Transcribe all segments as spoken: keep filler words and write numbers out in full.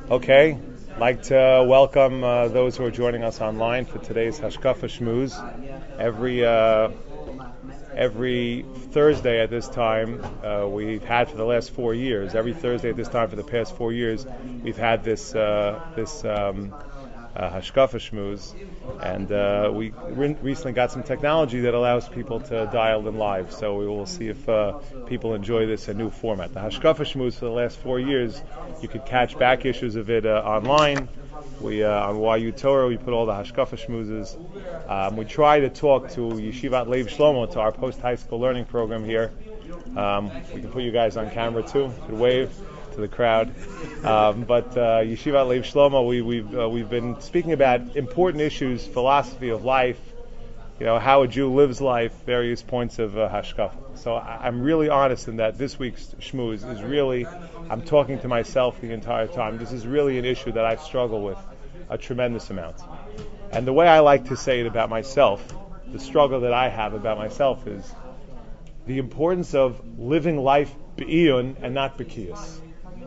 Okay, I'd like to welcome uh, those who are joining us online for today's Hashkafa Shmooze. Every uh, every Thursday at this time, uh, we've had for the last four years. Every Thursday at this time for the past four years, we've had this uh, this um, uh, Hashkafa Shmooze, and uh, we re- recently got some technology that allows people to dial in live. So we will see if uh, people enjoy this a new format. The Hashkafa Shmooze for the last four years, you could catch back issues of it uh, online. We uh, on Y U Torah we put all the Hashkafa Shmoozes. Um, we try to talk to Yeshivat Lev Shlomo, to our post-high school learning program here. Um, we can put you guys on camera too. You could wave to the crowd. Um, but uh, Yeshivat Lev Shlomo, we, we've uh, we've been speaking about important issues, philosophy of life, you know, how a Jew lives life, various points of uh, Hashkafa. So I, I'm really honest in that this week's Shmooze is really, I'm talking to myself the entire time. This is really an issue that I struggle with a tremendous amount. And the way I like to say it about myself, the struggle that I have about myself is the importance of living life be'iyun and not be'kiyus.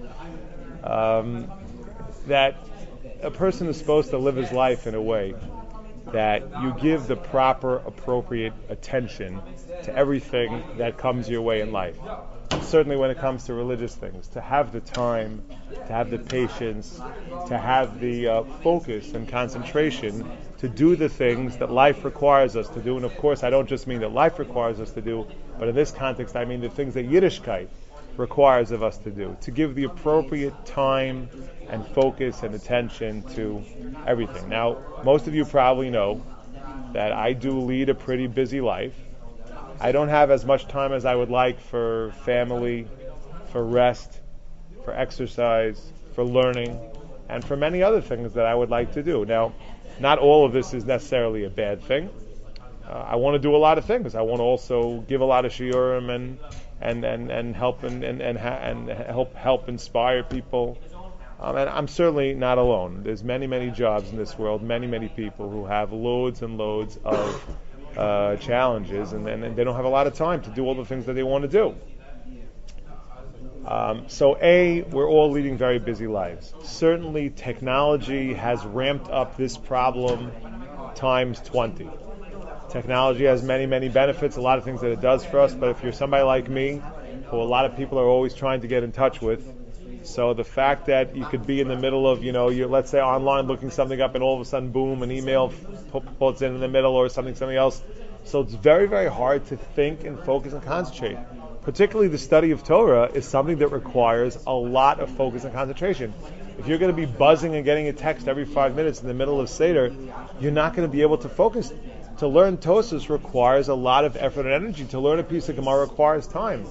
Um, that a person is supposed to live his life in a way that you give the proper, appropriate attention to everything that comes your way in life. Certainly when it comes to religious things, to have the time, to have the patience, to have the uh, focus and concentration to do the things that life requires us to do. And of course, I don't just mean that life requires us to do, but in this context, I mean the things that Yiddishkeit requires of us to do, to give the appropriate time and focus and attention to everything. Now, most of you probably know that I do lead a pretty busy life. I don't have as much time as I would like for family, for rest, for exercise, for learning, and for many other things that I would like to do. Now, not all of this is necessarily a bad thing. Uh, I want to do a lot of things. I want to also give a lot of shiurim and and and, and help and and and, ha- and help help inspire people. Um, and I'm certainly not alone. There's many many jobs in this world, many many people who have loads and loads of uh, challenges, and, and, and they don't have a lot of time to do all the things that they want to do. Um, so A, we're all leading very busy lives. Certainly technology has ramped up this problem times twenty. Technology has many, many benefits, a lot of things that it does for us, but if you're somebody like me, who a lot of people are always trying to get in touch with, so the fact that you could be in the middle of, you know, you're, let's say online looking something up and all of a sudden, boom, an email puts in in the middle or something, something else. So it's very, very hard to think and focus and concentrate. Particularly the study of Torah is something that requires a lot of focus and concentration. If you're going to be buzzing and getting a text every five minutes in the middle of Seder, you're not going to be able to focus. To learn Tosas requires a lot of effort and energy. To learn a piece of Gemara requires time.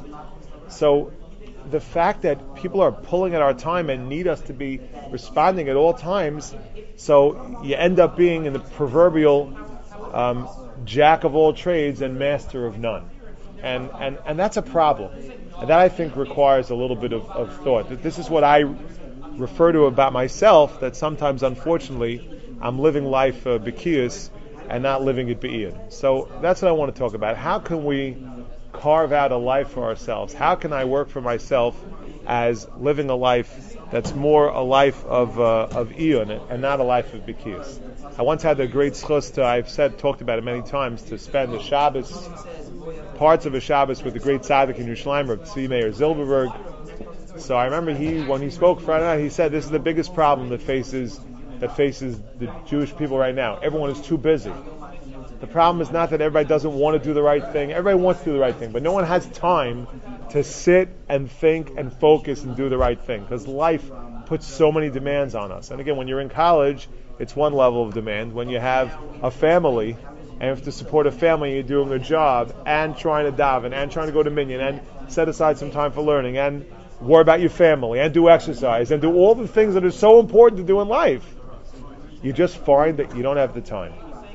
So the fact that people are pulling at our time and need us to be responding at all times, so you end up being in the proverbial um, jack of all trades and master of none. And, and, and that's a problem. And that, I think, requires a little bit of, of thought. That this is what I refer to about myself, that sometimes, unfortunately, I'm living life uh, b'kiyus and not living it be'iyun. So that's what I want to talk about. How can we carve out a life for ourselves? How can I work for myself as living a life that's more a life of uh, of iyun and not a life of b'kiyus? I once had the great zchus to, I've said, talked about it many times, to spend the Shabbos, parts of a Shabbos with the great tzaddik in Yerushalayim, Tzvi Meir Zilberberg. So I remember he, when he spoke Friday night, he said this is the biggest problem that faces that faces the Jewish people right now. Everyone is too busy. The problem is not that everybody doesn't want to do the right thing. Everybody wants to do the right thing, but no one has time to sit and think and focus and do the right thing, because life puts so many demands on us. And again, when you're in college, it's one level of demand. When you have a family, and you have to support a family, you're doing a job, and trying to daven, and trying to go to minyan, and set aside some time for learning, and worry about your family, and do exercise, and do all the things that are so important to do in life, you just find that you don't have the time.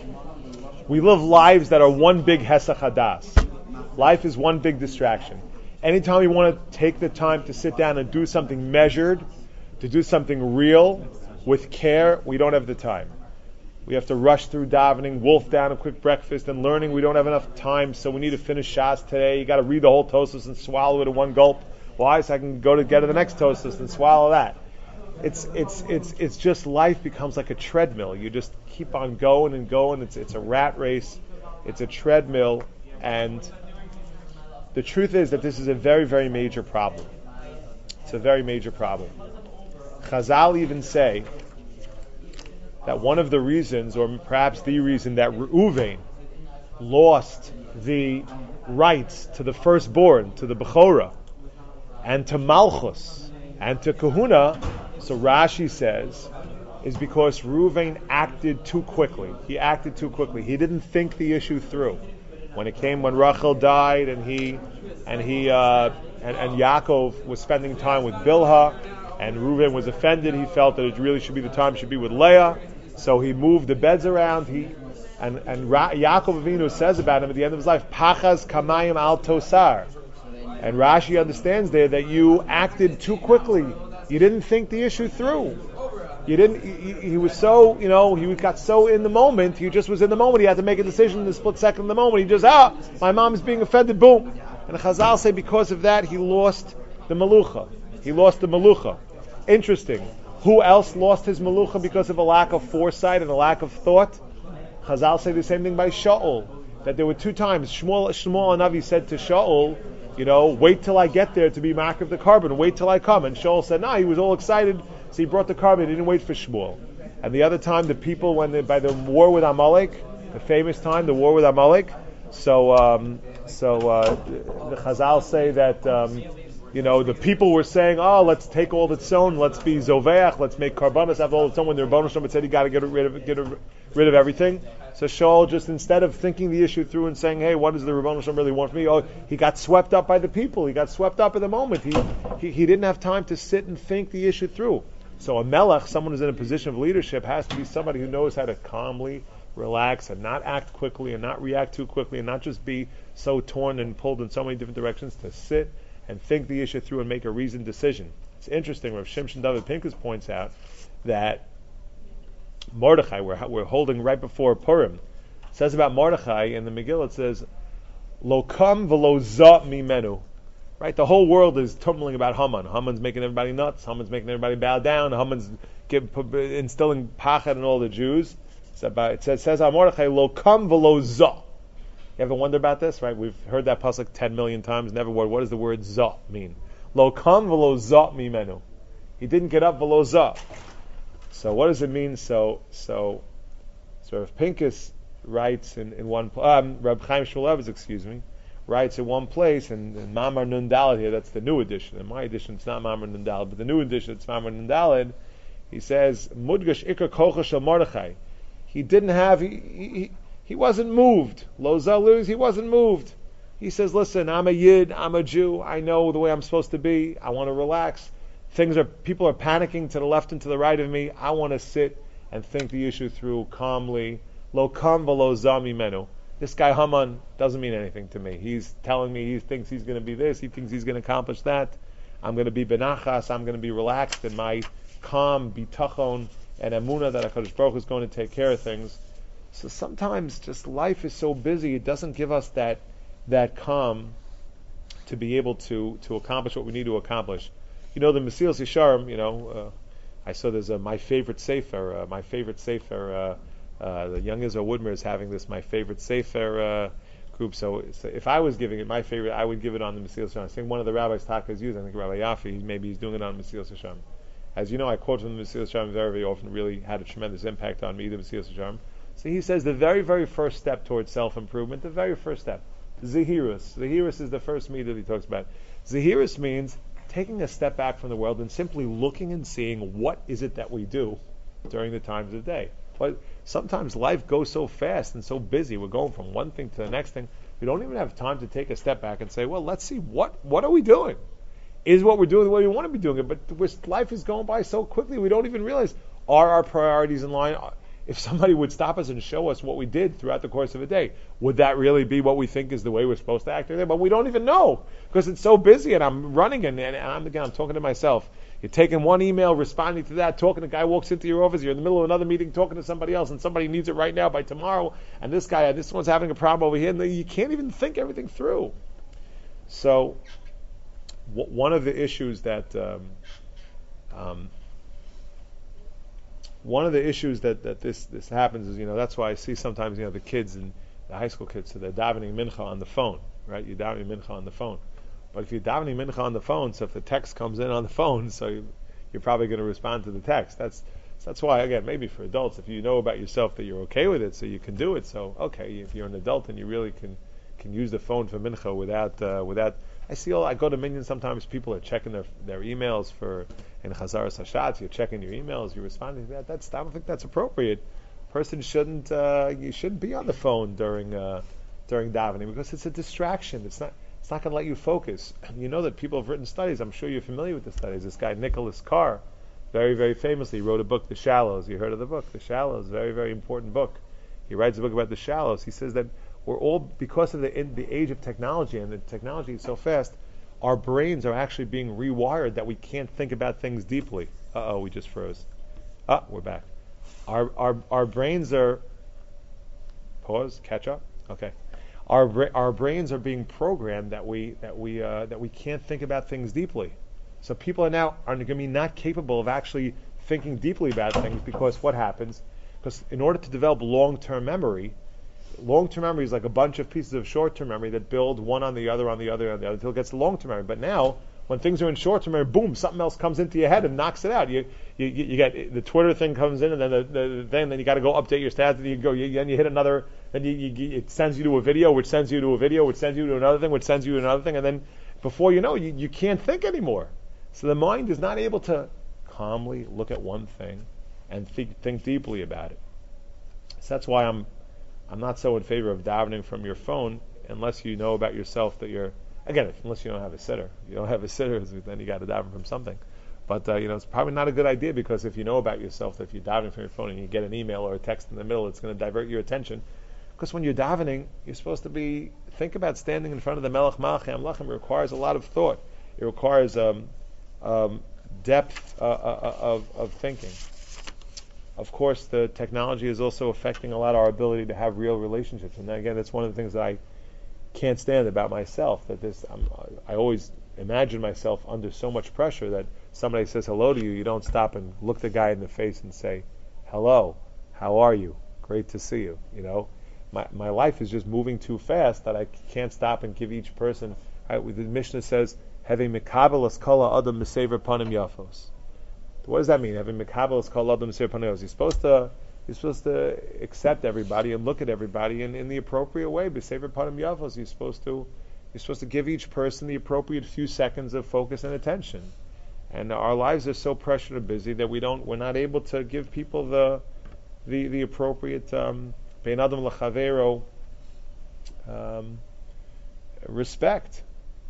We live lives that are one big hesach hadas. Life is one big distraction. Anytime we want to take the time to sit down and do something measured, to do something real, with care, we don't have the time. We have to rush through davening, wolf down a quick breakfast, and learning. We don't have enough time, so we need to finish Shas today. You got to read the whole Tosas and swallow it in one gulp. Why? So I can go to get to the next Tosas and swallow that. it's it's it's it's just life becomes like a treadmill. You just keep on going and going. It's it's a rat race. It's a treadmill, and the truth is that this is a very very major problem. It's a very major problem. Chazal even say that one of the reasons, or perhaps the reason, that Reuven lost the rights to the firstborn, to the Bechorah, and to Malchus, and to Kahuna, so Rashi says, is because Reuven acted too quickly. He acted too quickly. He didn't think the issue through. When it came, when Rachel died, and he, and he, uh, and, and Yaakov was spending time with Bilhah, and Reuven was offended. He felt that it really should be the time should be with Leah, so he moved the beds around. He, and and Ra- Yaakov Avinu says about him at the end of his life, Pachas kamayim al tosar. And Rashi understands there that you acted too quickly. You didn't think the issue through. You didn't. He, he was so, you know, he got so in the moment. He just was in the moment. He had to make a decision in the split second of the moment. He just, ah, my mom is being offended. Boom. And Chazal say because of that he lost the malucha. He lost the malucha. Interesting. Who else lost his malucha because of a lack of foresight and a lack of thought? Chazal say the same thing by Shaul. That there were two times Shmuel, Shmuel Hanavi said to Shaul, you know, wait till I get there to be mark of the carbon. Wait till I come. And Shaul said, no, nah, he was all excited. So he brought the carbon. He didn't wait for Shmuel. And the other time, the people, when they, by the war with Amalek, the famous time, the war with Amalek. So, um, so uh, the Chazal say that, um, you know, the people were saying, oh, let's take all that's sown, let's be zoveach, let's make karbanos, have all that's sown. When the Rebbeinu Shalom said you got to get rid of get rid of everything. So Shaul, just instead of thinking the issue through and saying, hey, what does the Rebbeinu Shalom really want from me? Oh, he got swept up by the people. He got swept up in the moment. He, he he didn't have time to sit and think the issue through. So a melech, someone who's in a position of leadership, has to be somebody who knows how to calmly relax and not act quickly and not react too quickly and not just be so torn and pulled in so many different directions, to sit and think the issue through and make a reasoned decision. It's interesting. Rav Shimshon David Pincus points out that Mordechai, we're, we're holding right before Purim, says about Mordechai in the Megillah, it says, Lo kam v'lo za mimenu. Right? The whole world is tumbling about Haman. Haman's making everybody nuts. Haman's making everybody bow down. Haman's give, instilling pachad in all the Jews. It's about, it says, says Mordechai, Lo kam v'lo za. You ever wonder about this? Right? We've heard that pasuk ten million times. Never word. What does the word za mean? Lo kam v'lo za mimenu. He didn't get up v'lo za. So what does it mean? So so so if Pincus writes in, in one um, Reb Chaim Shmulevitz, excuse me, writes in one place, and, and Mamar Nun Daled here, that's the new edition. In my edition, it's not Mamar Nun Daled, but the new edition, it's Mamar Nun Daled. He says, Mudgash Ikar Kocha Shel Mordechai. He didn't have, he, he, he wasn't moved. Lo Zaluz, he wasn't moved. He says, listen, I'm a Yid, I'm a Jew, I know the way I'm supposed to be, I want to relax. Things are, people are panicking to the left and to the right of me, I want to sit and think the issue through calmly. Lo kam v'lo za mimenu. This guy Haman doesn't mean anything to me. He's telling me he thinks he's going to be this, he thinks he's going to accomplish that. I'm going to be benachas, I'm going to be relaxed in my calm, bitachon, and emunah that HaKadosh Baruch Hu is going to take care of things. So sometimes just life is so busy, it doesn't give us that that calm to be able to, to accomplish what we need to accomplish. You know, the Mesilas Yesharim, you know, uh, I saw there's a My Favorite Sefer, uh, My Favorite Sefer, uh, uh, the Young Israel Woodmer is having this My Favorite Sefer uh, group, so, so if I was giving it my favorite, I would give it on the Mesilas Yesharim. I think one of the rabbis Taka is using, I think Rabbi Yafi, maybe he's doing it on Mesilas Yesharim. As you know, I quote from the Mesilas Yesharim very, very often, really had a tremendous impact on me, the Mesilas Yesharim. So he says the very, very first step towards self-improvement, the very first step, Zahirus. Zahirus is the first meat that he talks about. Zahirus means taking a step back from the world and simply looking and seeing what is it that we do during the times of the day. But sometimes life goes so fast and so busy, we're going from one thing to the next thing, we don't even have time to take a step back and say, well, let's see, what what are we doing? Is what we're doing the way we want to be doing it? But life is going by so quickly, we don't even realize, are our priorities in line? If somebody would stop us and show us what we did throughout the course of a day, would that really be what we think is the way we're supposed to act today? But we don't even know, because it's so busy, and I'm running, and, and I'm, again, I'm talking to myself. You're taking one email, responding to that, talking, a guy walks into your office, you're in the middle of another meeting talking to somebody else, and somebody needs it right now by tomorrow, and this guy, this one's having a problem over here, and you can't even think everything through. So, w- one of the issues that um, um, one of the issues that, that this this happens is, you know, that's why I see sometimes, you know, the kids and the high school kids, so they're davening mincha on the phone, right? You're davening mincha on the phone. But if you're davening mincha on the phone, so if the text comes in on the phone, so you, you're probably going to respond to the text. That's so that's why, again, maybe for adults, if you know about yourself that you're okay with it, so you can do it. So okay, if you're an adult and you really can can use the phone for mincha without uh, without. I see all. I go to Minyan sometimes. People are checking their their emails for in Chazaras Hashatz. You're checking your emails. You're responding to that. That's I don't think that's appropriate. Person shouldn't. Uh, you shouldn't be on the phone during uh, during davening because it's a distraction. It's not. It's not going to let you focus. You know that people have written studies. I'm sure you're familiar with the studies. This guy Nicholas Carr, very very famously, wrote a book, The Shallows. You heard of the book, The Shallows? Very very important book. He writes a book about the shallows. He says that we're all, because of the in the age of technology, and the technology is so fast, our brains are actually being rewired that we can't think about things deeply. Uh oh, we just froze. Ah, we're back. Our our our brains are. Pause. Catch up. Okay. Our bra- our brains are being programmed that we that we uh, that we can't think about things deeply. So people are now are going to be not capable of actually thinking deeply about things because what happens? Because in order to develop long-term memory. Long-term memory is like a bunch of pieces of short-term memory that build one on the other, on the other, on the other, until it gets to long-term memory. But now, when things are in short-term memory, boom, something else comes into your head and knocks it out. You you, you get the Twitter thing comes in, and then the, the, the thing, then you got to go update your stats, and you go, you, then you hit another, then you, you, it sends you to a video, which sends you to a video, which sends you to another thing, which sends you to another thing, and then before you know, you, you can't think anymore. So the mind is not able to calmly look at one thing and think, think deeply about it. So that's why I'm I'm not so in favor of davening from your phone unless you know about yourself that you're, again, if, unless you don't have a sitter. You don't have a sitter, then you got to daven from something. But, uh, you know, it's probably not a good idea because if you know about yourself that if you're davening from your phone and you get an email or a text in the middle, it's going to divert your attention. Because when you're davening, you're supposed to be, think about standing in front of the Melech Malchei Amlachim. It requires a lot of thought. It requires um, um, depth uh, uh, of, of thinking. Of course, the technology is also affecting a lot of our ability to have real relationships. And again, that's one of the things that I can't stand about myself. That this, I'm, I always imagine myself under so much pressure that somebody says hello to you, you don't stop and look the guy in the face and say, "Hello, how are you? Great to see you." You know, my my life is just moving too fast that I can't stop and give each person. Right, the Mishnah says, "Having mekabelas kala adam mesever panim yafos." What does that mean? Having mekabelas kol adam mesever panim yafos. You're supposed to you're supposed to accept everybody and look at everybody in, in the appropriate way. Mesever panim yafos. You're supposed to you're supposed to give each person the appropriate few seconds of focus and attention. And our lives are so pressured and busy that we don't we're not able to give people the the the appropriate bein adam lachavero respect.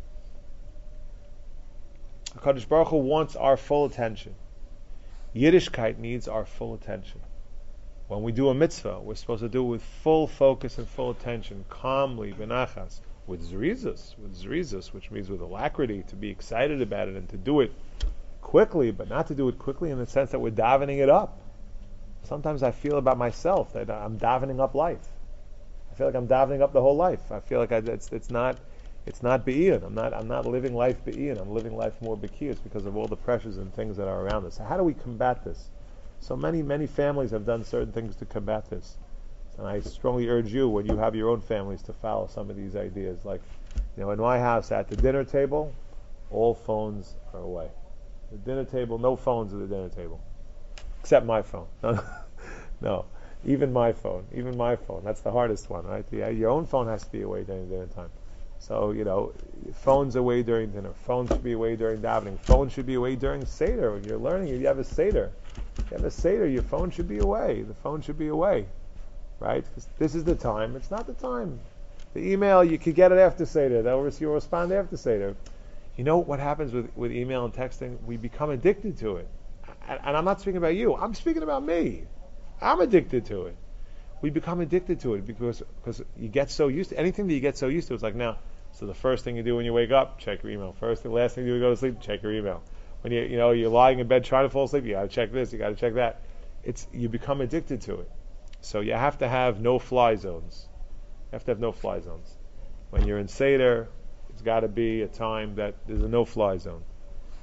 HaKadosh Baruch Hu wants our full attention. Yiddishkeit needs our full attention. When we do a mitzvah, we're supposed to do it with full focus and full attention, calmly, benachas, with zrizas, with zrizas, which means with alacrity, to be excited about it and to do it quickly, but not to do it quickly in the sense that we're davening it up. Sometimes I feel about myself that I'm davening up life. I feel like I'm davening up the whole life. I feel like I, it's it's not it's not be'iyun. I'm not I'm not living life be'iyun. I'm living life more be'kiyus because of all the pressures and things that are around us. So how do we combat this? So many many families have done certain things to combat this, and I strongly urge you, when you have your own families, to follow some of these ideas. Like, you know, in my house at the dinner table, all phones are away. The dinner table, no phones at the dinner table, except my phone. No, no, even my phone, even my phone. That's the hardest one, right? The, your own phone has to be away during dinner time. So, you know, phones away during dinner. Phones should be away during davening. Phones should be away during Seder. When you're learning, you have a Seder. You have a Seder, your phone should be away. The phone should be away, right? This is the time. It's not the time. The email, you could get it after Seder. They'll, you'll respond after Seder. You know what happens with, with email and texting? We become addicted to it. And, and I'm not speaking about you. I'm speaking about me. I'm addicted to it. We become addicted to it because because you get so used to anything that you get so used to. It's like, now, so the first thing you do when you wake up, check your email. First thing, last thing you do when you go to sleep, check your email. When you you know you're lying in bed trying to fall asleep, you got to check this, you got to check that. It's you become addicted to it. So you have to have no fly zones. You have to have no fly zones. When you're in Seder, it's got to be a time that there's a no fly zone.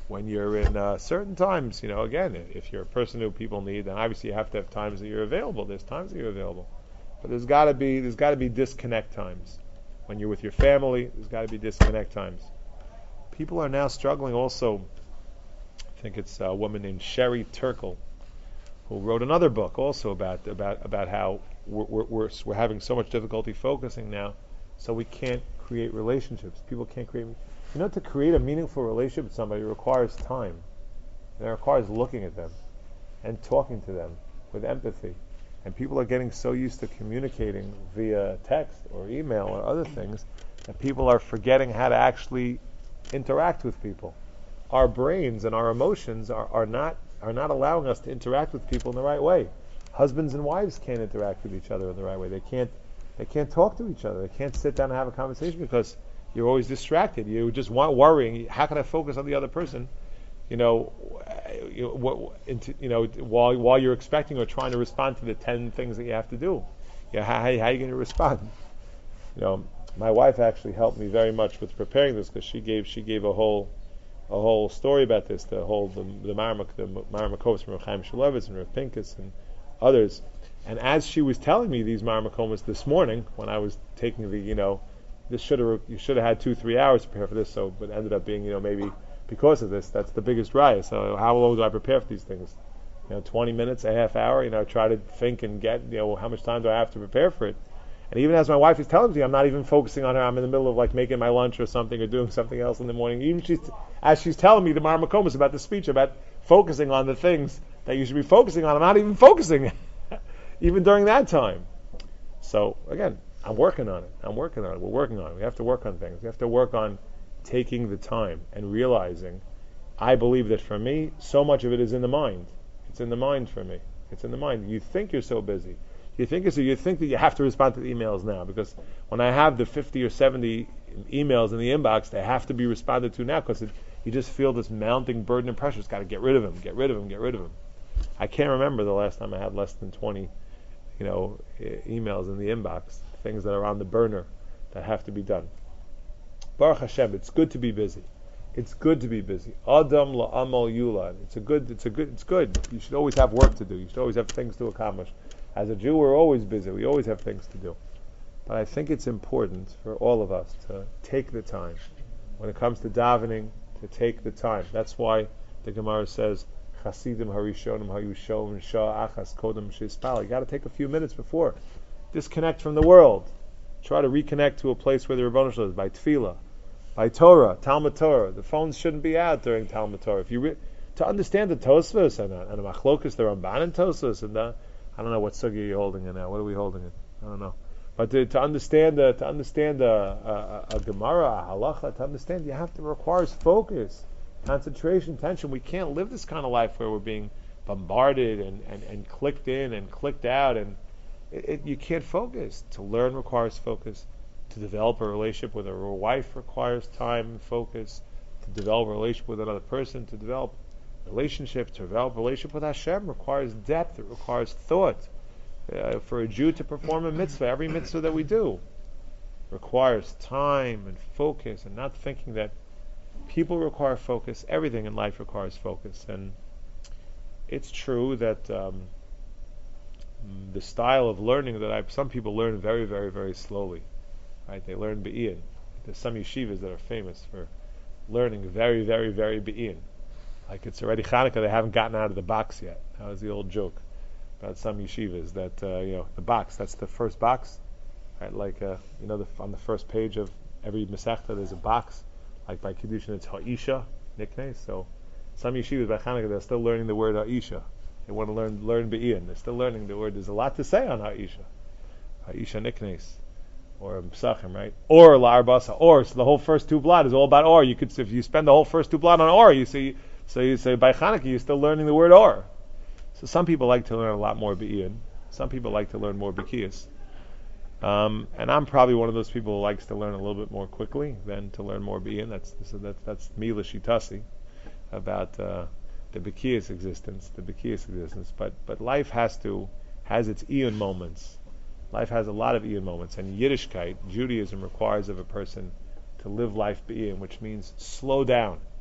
when you're in uh, certain times, you know, again, if you're a person who people need, then obviously you have to have times that you're available. There's times that you're available, but there's got to be there's got to be disconnect times. When you're with your family, there's got to be disconnect times. People are now struggling also. I think it's a woman named Sherry Turkle who wrote another book also about about about how we're we're, we're having so much difficulty focusing now, so we can't create relationships. People can't create. You know, to create a meaningful relationship with somebody requires time. And it requires looking at them and talking to them with empathy. And people are getting so used to communicating via text or email or other things that people are forgetting how to actually interact with people. Our brains and our emotions are, are not are not allowing us to interact with people in the right way. Husbands and wives can't interact with each other in the right way. They can't they can't talk to each other. They can't sit down and have a conversation because you're always distracted. You just want worrying. How can I focus on the other person? You know, you, what, into, you know, while while you're expecting or trying to respond to the ten things that you have to do. Yeah, how, how are you going to respond? You know, my wife actually helped me very much with preparing this because she gave she gave a whole a whole story about this. The whole the the Marmak the Marmakovas from Rav Chaim Shulevitz and Rav Pinkus and others. And as she was telling me these Marmakomas this morning, when I was taking the you know. This should have you should have had two three hours to prepare for this. So, but it ended up being you know maybe because of this that's the biggest raya. So how long do I prepare for these things? You know, twenty minutes, a half hour. You know, try to think and get you know how much time do I have to prepare for it? And even as my wife is telling me, I'm not even focusing on her. I'm in the middle of like making my lunch or something or doing something else in the morning. Even she's as she's telling me the Marmakomas about the speech about focusing on the things that you should be focusing on. I'm not even focusing, even during that time. So again. I'm working on it. I'm working on it. We're working on it. We have to work on things. We have to work on taking the time and realizing, I believe that for me, so much of it is in the mind. It's in the mind for me. It's in the mind. You think you're so busy. You think so. You think that you have to respond to the emails now because when I have the fifty or seventy emails in the inbox, they have to be responded to now because you just feel this mounting burden and pressure. It's got to get rid of them. Get rid of them. Get rid of them. I can't remember the last time I had less than twenty, you know, e- emails in the inbox. Things that are on the burner that have to be done. Baruch Hashem, it's good to be busy. It's good to be busy. Adam la'amal yulad. It's a good. It's a good. It's good. You should always have work to do. You should always have things to accomplish. As a Jew, we're always busy. We always have things to do. But I think it's important for all of us to take the time when it comes to davening. To take the time. That's why the Gemara says, "Chasidim harishonim hayushom shah achas kodem shispal." You got to take a few minutes before. Disconnect from the world. Try to reconnect to a place where the Rebbeinu Shalom is by tefillah, by Torah, Talmud Torah. The phones shouldn't be out during Talmud Torah. If you re- to understand the Tosfos and and the Machlokas, the Ramban and Tosfos, and the, I don't know what sugya you're holding in now. What are we holding in? I don't know. But to, to understand the, to understand a, a, a Gemara, a Halacha, to understand you have to requires focus, concentration, attention. We can't live this kind of life where we're being bombarded and, and, and clicked in and clicked out and It, it, you can't focus. To learn requires focus. To develop a relationship with a wife requires time and focus. To develop a relationship with another person, to develop a relationship, to develop a relationship with Hashem requires depth. It requires thought. Uh, for a Jew to perform a mitzvah, every mitzvah that we do requires time and focus, and not thinking that people require focus. Everything in life requires focus. And it's true that um, the style of learning that I some people learn very, very, very slowly. Right? They learn be'in. There's some yeshivas that are famous for learning very, very, very be'in. Like it's already Hanukkah, they haven't gotten out of the box yet. That was the old joke about some yeshivas that uh, you know the box. That's the first box, right? Like uh, you know, the, on the first page of every Masechta, there's a box. Like by Kiddushin, it's Ha'isha nickname. So some yeshivas by Hanukkah, they're still learning the word Ha'isha. They want to learn learn be'in. They're still learning the word. There's a lot to say on Ha'isha. Ha'isha nicknames. Or Psachim, right? Or La'arbasa. Or, so the whole first two blot is all about or. You could, if you spend the whole first two blot on or, you see, so you say by Hanukkah, you're still learning the word or. So some people like to learn a lot more be'in. Some people like to learn more be'kiyas. Um, and I'm probably one of those people who likes to learn a little bit more quickly than to learn more be'in. That's, so that's, that's me, Lashitasi, about, uh, the Bekiyas existence, the Bekiyas existence, but but life has to has its Iyun moments. Life has a lot of Iyun moments, and Yiddishkeit, Judaism, requires of a person to live life B'iyun, which means slow down,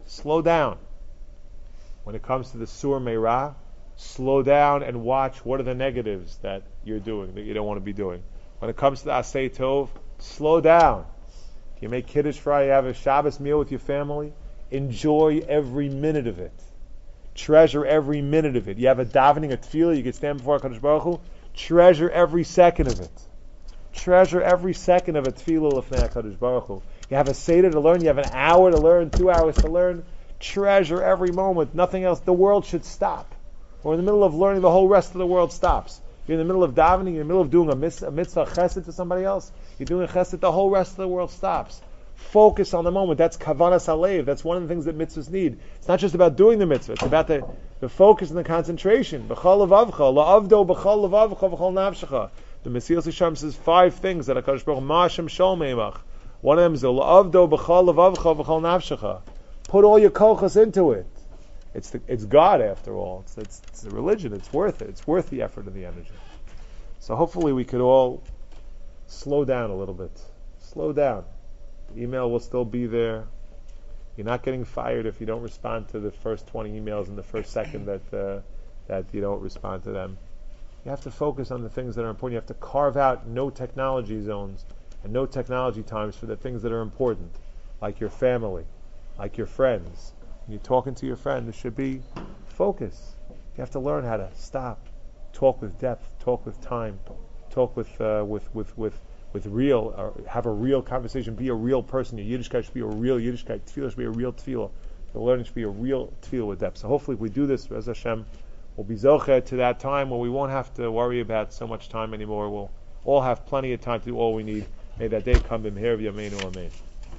slow down. When it comes to the Sur Meirah, slow down and watch what are the negatives that you're doing, that you don't want to be doing. When it comes to the Asay Tov, slow down. If you make Kiddush Friday, you have a Shabbos meal with your family, enjoy every minute of it. Treasure every minute of it. You have a davening, a tefillah, you can stand before HaKadosh Baruch Hu, treasure every second of it. Treasure every second of a tefillah l'fnei HaKadosh Baruch Hu. You have a seder to learn, you have an hour to learn, two hours to learn, treasure every moment, nothing else. The world should stop. We're in the middle of learning, the whole rest of the world stops. You're in the middle of davening, you're in the middle of doing a mitzvah, a mitzvah chesed to somebody else, you're doing a chesed, the whole rest of the world stops. Focus on the moment. That's kavanas halev. That's one of the things that mitzvahs need. It's not just about doing the mitzvah. It's about the, the focus and the concentration. B'chol levavcha, la'avdo b'chol levavcha b'chol nafshecha. The Mesilas Yesharim says five things that HaKadosh Baruch Hu ma'ashem shol meimach. One of them is la'avdo b'chol levavcha b'chol nafshecha. Put all your kochas into it. It's the, it's God after all. It's, it's, it's a religion. It's worth it. It's worth the effort and the energy. So hopefully we could all slow down a little bit. Slow down. The email will still be there. You're not getting fired if you don't respond to the first twenty emails in the first second that uh, that you don't respond to them. You have to focus on the things that are important. You have to carve out no technology zones and no technology times for the things that are important, like your family, like your friends. When you're talking to your friend, there should be focus. You have to learn how to stop, talk with depth, talk with time, talk with uh, with with with. with real, or have a real conversation, be a real person. Your Yiddishkeit should be a real Yiddishkeit. Tefillah should be a real tefillah. The learning should be a real tefillah with depth. So hopefully if we do this, Be'ez Hashem, we'll be zocheh to that time where we won't have to worry about so much time anymore. We'll all have plenty of time to do all we need. May that day come b'mehera v'yameinu amen.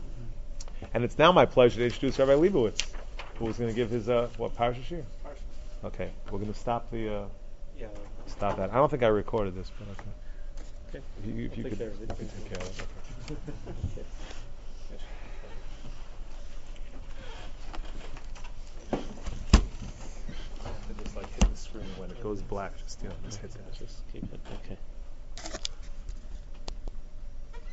And it's now my pleasure to introduce Rabbi Leibowitz, who is going to give his, uh, what, Parashah Shir? Okay, we're going to stop the, uh, yeah. stop that. I don't think I recorded this, but okay. Okay. If you, if you Take could, care of it. you could take care of it. Okay. Just like hit the screen when it goes black. Just you know, just hit that. Just keep it. Okay.